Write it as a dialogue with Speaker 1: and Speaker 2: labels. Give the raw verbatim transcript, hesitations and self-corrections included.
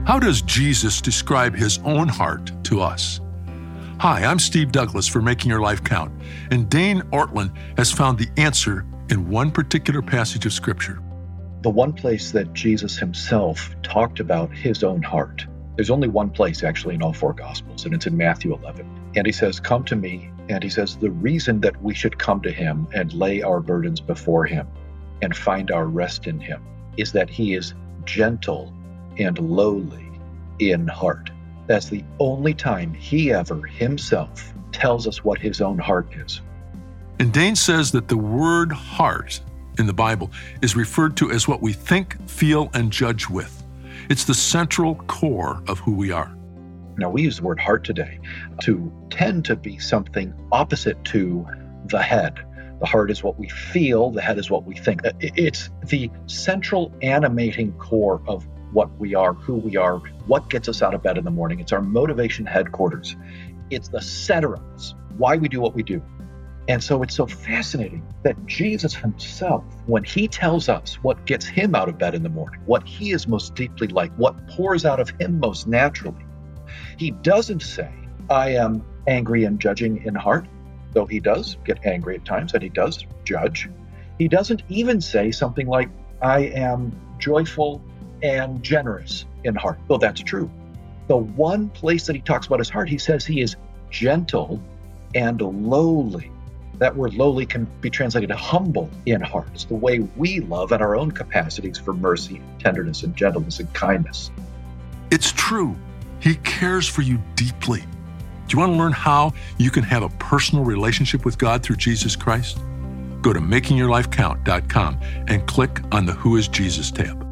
Speaker 1: How does Jesus describe his own heart to us? Hi, I'm Steve Douglas for Making Your Life Count, and Dane Ortlund has found the answer in one particular passage of Scripture.
Speaker 2: The one place that Jesus himself talked about his own heart, there's only one place actually in all four Gospels, and it's in Matthew eleven. And he says, "Come to me," and he says, the reason that we should come to him and lay our burdens before him and find our rest in him is that he is gentle and lowly in heart. That's the only time he ever himself tells us what his own heart is.
Speaker 1: And Dane says that the word heart in the Bible is referred to as what we think, feel, and judge with. It's the central core of who we are.
Speaker 2: Now, we use the word heart today to tend to be something opposite to the head. The heart is what we feel, the head is what we think. It's the central animating core of what we are, who we are, what gets us out of bed in the morning. It's our motivation headquarters. It's the center of us, why we do what we do. And so it's so fascinating that Jesus himself, when he tells us what gets him out of bed in the morning, what he is most deeply like, what pours out of him most naturally, he doesn't say, I am angry and judging in heart, though he does get angry at times and he does judge. He doesn't even say something like, I am joyful and generous in heart, though that's true. The one place that he talks about his heart, he says he is gentle and lowly. That word lowly can be translated humble in heart. It's the way we love at our own capacities for mercy, tenderness, and gentleness and kindness.
Speaker 1: It's true. He cares for you deeply. Do you want to learn how you can have a personal relationship with God through Jesus Christ? Go to making your life count dot com and click on the Who is Jesus tab.